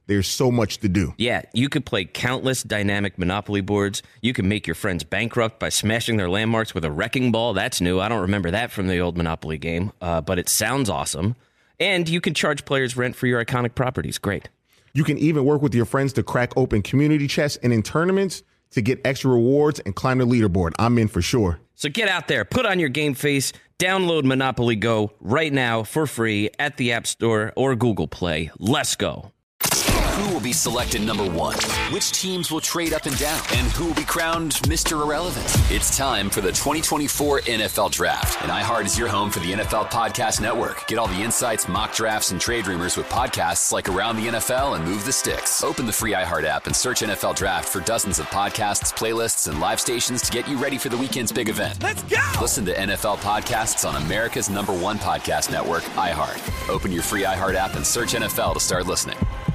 there's so much to do. Yeah, you could play countless dynamic Monopoly boards. You can make your friends bankrupt by smashing their landmarks with a wrecking ball. That's new. I don't remember that from the old Monopoly game, uh, but it sounds awesome. And you can charge players rent for your iconic properties. Great. You can even work with your friends to crack open community chests and in tournaments to get extra rewards and climb the leaderboard. I'm in for sure. So get out there, put on your game face, download Monopoly Go right now for free at the App Store or Google Play. Let's go. Who will be selected number one? Which teams will trade up and down? And who will be crowned Mister Irrelevant? It's time for the twenty twenty-four N F L Draft. And iHeart is your home for the N F L Podcast Network. Get all the insights, mock drafts, and trade rumors with podcasts like Around the N F L and Move the Sticks. Open the free iHeart app and search N F L Draft for dozens of podcasts, playlists, and live stations to get you ready for the weekend's big event. Let's go! Listen to N F L podcasts on America's number one podcast network, iHeart. Open your free iHeart app and search N F L to start listening.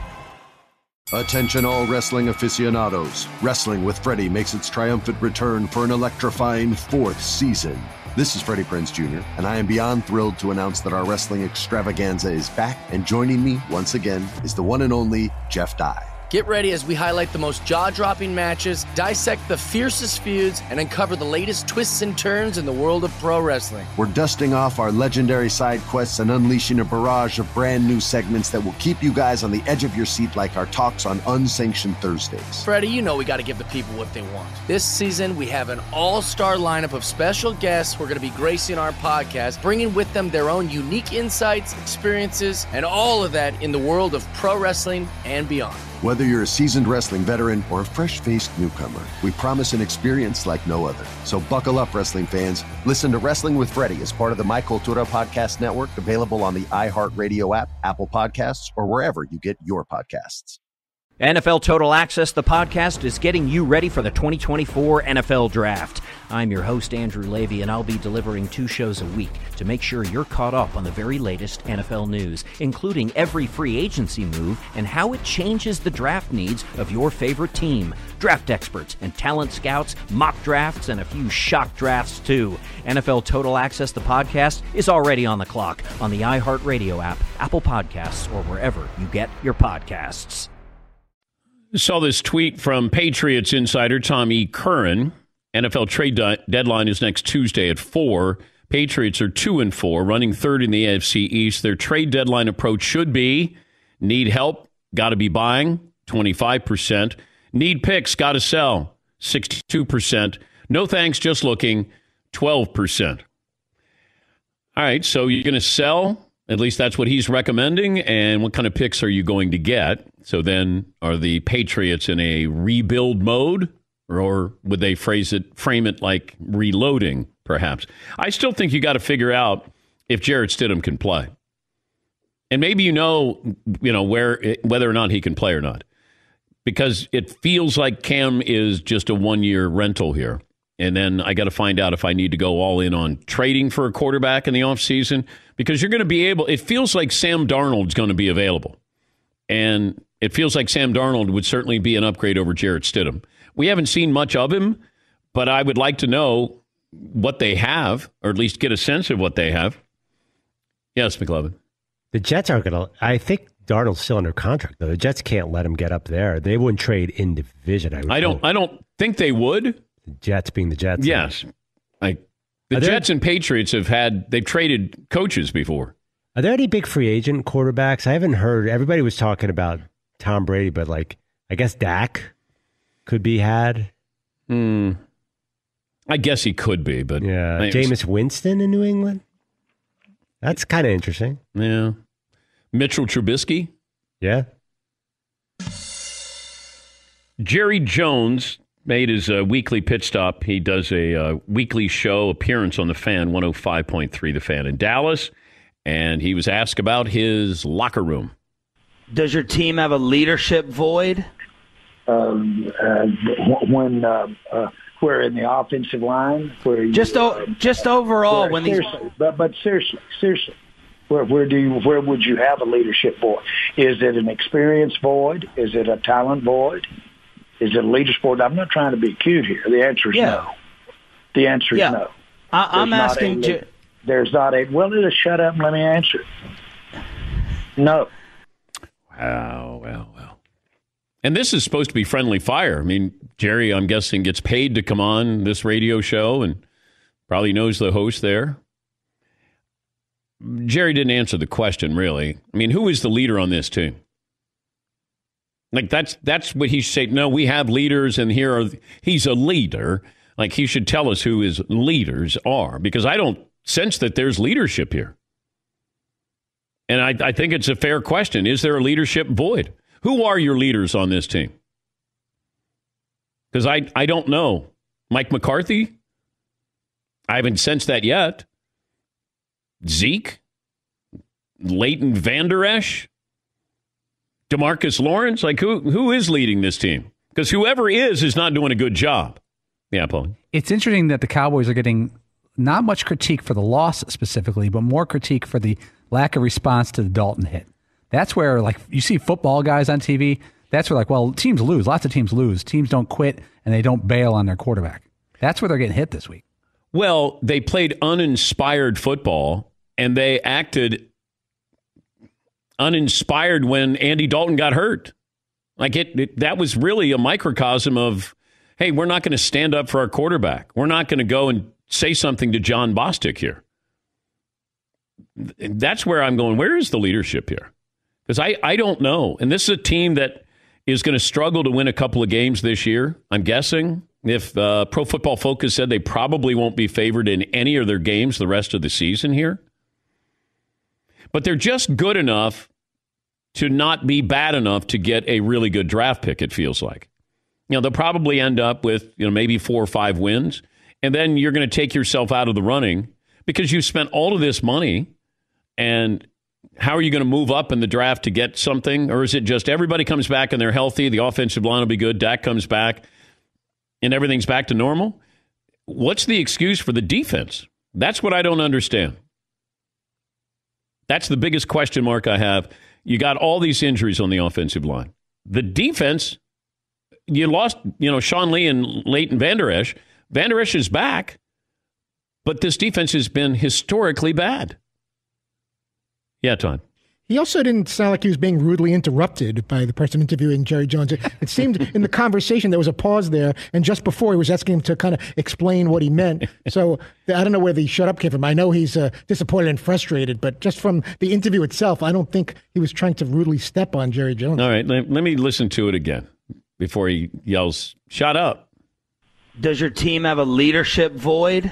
Attention all wrestling aficionados. Wrestling with Freddie makes its triumphant return for an electrifying fourth season. This is Freddie Prinze Junior, and I am beyond thrilled to announce that our wrestling extravaganza is back, and joining me once again is the one and only Jeff Dye. Get ready as we highlight the most jaw-dropping matches, dissect the fiercest feuds, and uncover the latest twists and turns in the world of pro wrestling. We're dusting off our legendary side quests and unleashing a barrage of brand new segments that will keep you guys on the edge of your seat like our talks on Unsanctioned Thursdays. Freddie, you know we got to give the people what they want. This season, we have an all-star lineup of special guests who are going to be gracing our podcast, bringing with them their own unique insights, experiences, and all of that in the world of pro wrestling and beyond. Whether you're a seasoned wrestling veteran or a fresh-faced newcomer, we promise an experience like no other. So buckle up, wrestling fans. Listen to Wrestling with Freddie as part of the My Cultura Podcast Network, available on the iHeartRadio app, Apple Podcasts, or wherever you get your podcasts. N F L Total Access, the podcast, is getting you ready for the twenty twenty-four N F L Draft. I'm your host, Andrew Levy, and I'll be delivering two shows a week to make sure you're caught up on the very latest N F L news, including every free agency move and how it changes the draft needs of your favorite team. Draft experts and talent scouts, mock drafts, and a few shock drafts, too. N F L Total Access, the podcast, is already on the clock on the iHeartRadio app, Apple Podcasts, or wherever you get your podcasts. Saw this tweet from Patriots insider Tommy Curran. N F L trade di- deadline is next Tuesday at four. Patriots are two and four, running third in the A F C East. Their trade deadline approach should be need help, got to be buying, twenty-five percent. Need picks, got to sell, sixty-two percent. No thanks, just looking, twelve percent. All right, so you're going to sell. At least that's what he's recommending. And what kind of picks are you going to get? So then are the Patriots in a rebuild mode, or would they phrase it, frame it like reloading, perhaps? I still think you got to figure out if Jarrett Stidham can play. And maybe you know, you know, where whether or not he can play or not. Because it feels like Cam is just a one-year rental here. And then I got to find out if I need to go all in on trading for a quarterback in the offseason, because you're going to be able, it feels like Sam Darnold's going to be available. And it feels like Sam Darnold would certainly be an upgrade over Jarrett Stidham. We haven't seen much of him, but I would like to know what they have, or at least get a sense of what they have. Yes, McLovin. The Jets aren't going to, I think Darnold's still under contract, though. The Jets can't let him get up there. They wouldn't trade in division. I, would I don't, hope. I don't think they would. The Jets being the Jets. Yes. I, the Are there- Jets and Patriots have had, they've traded coaches before. Are there any big free agent quarterbacks? I haven't heard. Everybody was talking about Tom Brady, but like, I guess Dak could be had. Hmm. I guess he could be, but Yeah. I- Jameis Winston in New England? That's kind of interesting. Yeah. Mitchell Trubisky? Yeah. Jerry Jones made his uh, weekly pit stop. He does a uh, weekly show appearance on The Fan, one oh five point three The Fan in Dallas. And he was asked about his locker room. Does your team have a leadership void? Um, uh, when uh, uh, we're in the offensive line, where you, Just o- uh, just overall, where, when these seriously, but but seriously, seriously, where where do you where would you have a leadership void? Is it an experience void? Is it a talent void? Is it a leadership void? I'm not trying to be cute here. The answer is Yeah. no. The answer is Yeah. no. I, I'm There's not asking. a- Ju- There's not a well. Just shut up and let me answer. No. Wow, well, well. And this is supposed to be friendly fire. I mean, Jerry, I'm guessing, gets paid to come on this radio show and probably knows the host there. Jerry didn't answer the question, really. I mean, who is the leader on this team? Like, that's that's what he should say. No, we have leaders, and here are... He's a leader. Like, he should tell us who his leaders are, because I don't sense that there's leadership here. And I, I think it's a fair question. Is there a leadership void? Who are your leaders on this team? Because I, I don't know. Mike McCarthy? I haven't sensed that yet. Zeke? Leighton Vander Esch? DeMarcus Lawrence? Like, who who is leading this team? Because whoever is is not doing a good job. Yeah, Paul. It's interesting that the Cowboys are getting not much critique for the loss specifically, but more critique for the lack of response to the Dalton hit. That's where, like, you see football guys on T V, that's where, like, well, teams lose. Lots of teams lose. Teams don't quit, and they don't bail on their quarterback. That's where they're getting hit this week. Well, they played uninspired football, and they acted uninspired when Andy Dalton got hurt. Like, it, it that was really a microcosm of, hey, we're not going to stand up for our quarterback. We're not going to go and say something to John Bostic here. That's where I'm going. Where is the leadership here? Because I, I don't know. And this is a team that is going to struggle to win a couple of games this year, I'm guessing. If uh, Pro Football Focus said they probably won't be favored in any of their games the rest of the season here. But they're just good enough to not be bad enough to get a really good draft pick, it feels like. You know, they'll probably end up with, you know, maybe four or five wins. And then you're going to take yourself out of the running because you've spent all of this money. And how are you going to move up in the draft to get something? Or is it just everybody comes back and they're healthy, the offensive line will be good, Dak comes back, and everything's back to normal? What's the excuse for the defense? That's what I don't understand. That's the biggest question mark I have. You got all these injuries on the offensive line. The defense, you lost, you know, Sean Lee and Leighton Vander Esch. Vander Esch is back, but this defense has been historically bad. Yeah, Todd. He also didn't sound like he was being rudely interrupted by the person interviewing Jerry Jones. It seemed in the conversation there was a pause there, and just before he was asking him to kind of explain what he meant. So I don't know where the shut up came from. I know he's uh, disappointed and frustrated, but just from the interview itself, I don't think he was trying to rudely step on Jerry Jones. All right, let, let me listen to it again before he yells, "Shut up." Does your team have a leadership void?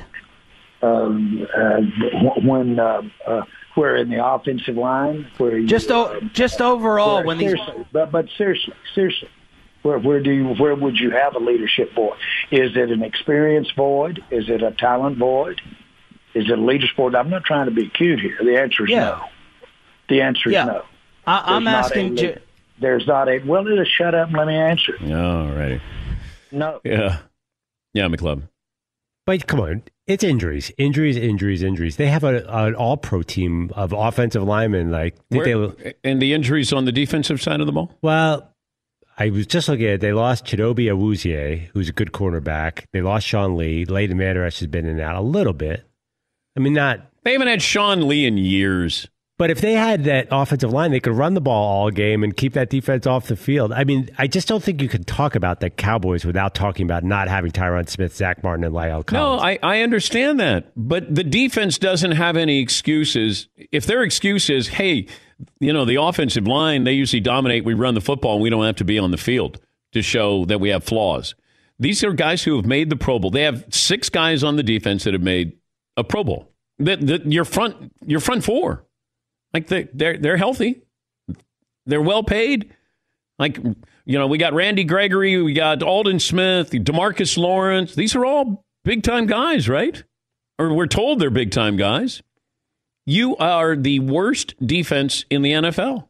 Um, uh, when uh, uh, we're in the offensive line, where you, just o- just overall where, when these, but but seriously, seriously, where where do you where would you have a leadership void? Is it an experience void? Is it a talent void? Is it a leadership void? I'm not trying to be cute here. The answer is yeah. no. The answer is yeah. no. I, I'm there's asking. Not a, there's not a. Well, just shut up and let me answer. All righty. No. Yeah. Yeah, McClub. But come on, it's injuries, injuries, injuries, injuries. They have a, an all-pro team of offensive linemen. Like, Where, they, and the injuries on the defensive side of the ball? Well, I was just looking at it. They lost Chidobe Awuzie, who's a good cornerback. They lost Sean Lee. Leighton Vander Esch has been in and out a little bit. I mean, not... They haven't had Sean Lee in years. But if they had that offensive line, they could run the ball all game and keep that defense off the field. I mean, I just don't think you could talk about the Cowboys without talking about not having Tyron Smith, Zach Martin, and La'el Collins. No, I, I understand that. But the defense doesn't have any excuses. If their excuse is, hey, you know, the offensive line, they usually dominate, we run the football, and we don't have to be on the field to show that we have flaws. These are guys who have made the Pro Bowl. They have six guys on the defense that have made a Pro Bowl. The, the, your front, your front four. Like, they, they're they're healthy. They're well paid. Like, you know, we got Randy Gregory, we got Aldon Smith, DeMarcus Lawrence. These are all big-time guys, right? Or we're told they're big-time guys. You are the worst defense in the N F L.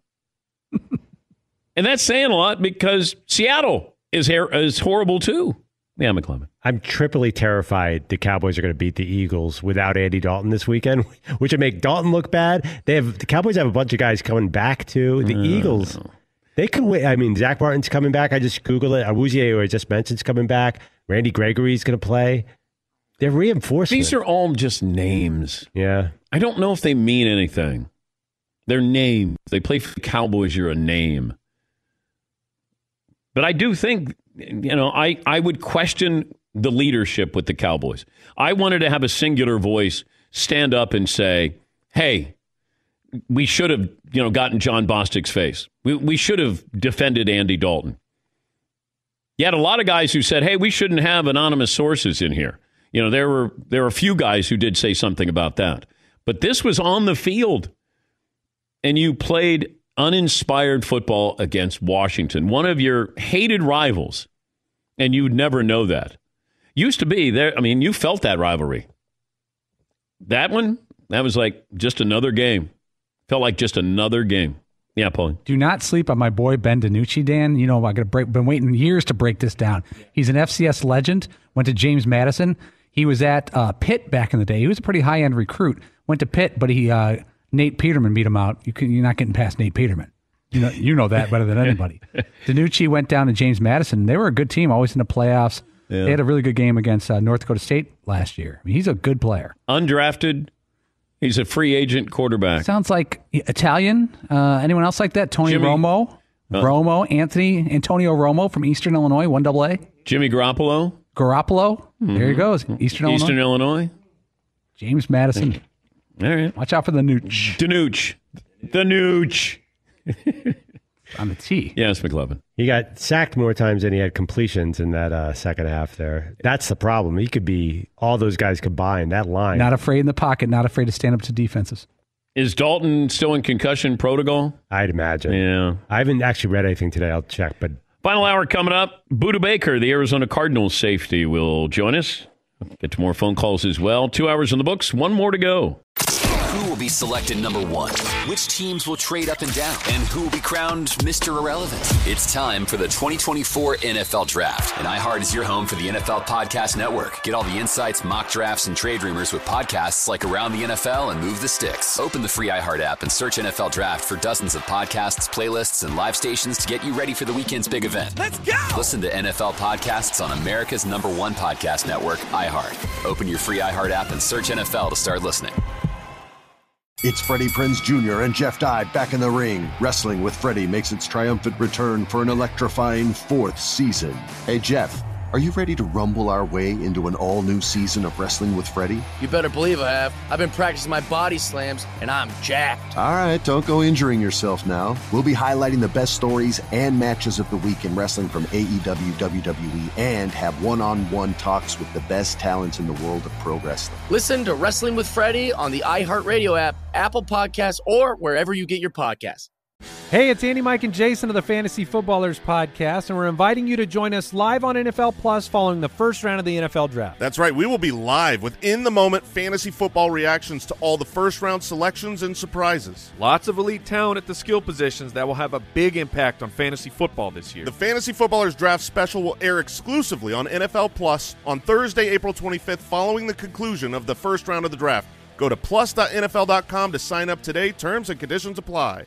And that's saying a lot because Seattle is is horrible, too. Yeah, McClellan. I'm triply terrified the Cowboys are going to beat the Eagles without Andy Dalton this weekend, which would make Dalton look bad. They have the Cowboys have a bunch of guys coming back too. The uh, Eagles, they can win. I mean, Zach Martin's coming back. I just Googled it. Awuzie, who I just mentioned, is coming back. Randy Gregory's going to play. They're reinforcing. These are all just names. Yeah. I don't know if they mean anything. They're names. They play for the Cowboys. You're a name. But I do think, you know, I, I would question the leadership with the Cowboys. I wanted to have a singular voice stand up and say, hey, we should have, you know, gotten John Bostic's face. We, we should have defended Andy Dalton. You had a lot of guys who said, hey, we shouldn't have anonymous sources in here. You know, there were there were a few guys who did say something about that. But this was on the field. And you played uninspired football against Washington, one of your hated rivals. And you'd never know that. Used to be there. I mean, you felt that rivalry. That one, that was like just another game. Felt like just another game. Yeah, Paul. Do not sleep on my boy Ben DiNucci, Dan. You know, I've been waiting years to break this down. He's an F C S legend, went to James Madison. He was at uh, Pitt back in the day. He was a pretty high-end recruit. Went to Pitt, but he uh, Nate Peterman beat him out. You can, you're not getting past Nate Peterman. You know, you know that better than anybody. DiNucci went down to James Madison. They were a good team, always in the playoffs. Yeah. They had a really good game against uh, North Dakota State last year. I mean, he's a good player. Undrafted. He's a free agent quarterback. Sounds like Italian. Uh, anyone else like that? Tony Jimmy, Romo. Uh, Romo. Anthony Antonio Romo from Eastern Illinois, one double A. Jimmy Garoppolo. Garoppolo. Mm-hmm. There he goes. Eastern Illinois. Eastern Illinois. James Madison. All right. Watch out for the Nooch. The Nooch. The Nooch. On the T. Yes, McLovin. He got sacked more times than he had completions in that uh, second half there. That's the problem. He could be all those guys combined, that line. Not afraid in the pocket, not afraid to stand up to defenses. Is Dalton still in concussion protocol? I'd imagine. Yeah. I haven't actually read anything today. I'll check. But final hour coming up. Budda Baker, the Arizona Cardinals safety, will join us. Get to more phone calls as well. Two hours in the books. One more to go. Who will be selected number one? Which teams will trade up and down? And who will be crowned Mister Irrelevant? It's time for the twenty twenty-four N F L Draft. And iHeart is your home for the N F L Podcast Network. Get all the insights, mock drafts, and trade rumors with podcasts like Around the N F L and Move the Sticks. Open the free iHeart app and search N F L Draft for dozens of podcasts, playlists, and live stations to get you ready for the weekend's big event. Let's go! Listen to N F L podcasts on America's number one podcast network, iHeart. Open your free iHeart app and search N F L to start listening. It's Freddie Prinze Junior and Jeff Dye back in the ring. Wrestling with Freddie makes its triumphant return for an electrifying fourth season. Hey, Jeff, are you ready to rumble our way into an all-new season of Wrestling with Freddie? You better believe I have. I've been practicing my body slams, and I'm jacked. All right, don't go injuring yourself now. We'll be highlighting the best stories and matches of the week in wrestling from A E W, W W E, and have one-on-one talks with the best talents in the world of pro wrestling. Listen to Wrestling with Freddie on the iHeartRadio app, Apple Podcasts, or wherever you get your podcasts. Hey, it's Andy, Mike, and Jason of the Fantasy Footballers Podcast, and we're inviting you to join us live on N F L Plus following the first round of the N F L Draft. That's right. We will be live with in-the-moment fantasy football reactions to all the first-round selections and surprises. Lots of elite talent at the skill positions that will have a big impact on fantasy football this year. The Fantasy Footballers Draft Special will air exclusively on N F L Plus on Thursday, April twenty-fifth, following the conclusion of the first round of the draft. Go to plus dot N F L dot com to sign up today. Terms and conditions apply.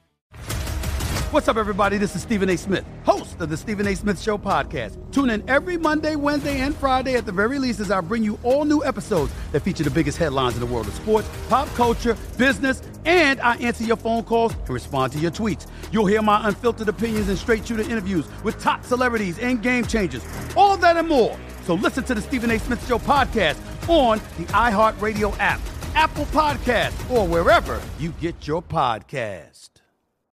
What's up, everybody? This is Stephen A. Smith, host of the Stephen A. Smith Show podcast. Tune in every Monday, Wednesday, and Friday at the very least as I bring you all new episodes that feature the biggest headlines in the world of sports, pop culture, business, and I answer your phone calls and respond to your tweets. You'll hear my unfiltered opinions and straight-shooter interviews with top celebrities and game changers. All that and more. So listen to the Stephen A. Smith Show podcast on the iHeartRadio app, Apple Podcasts, or wherever you get your podcast.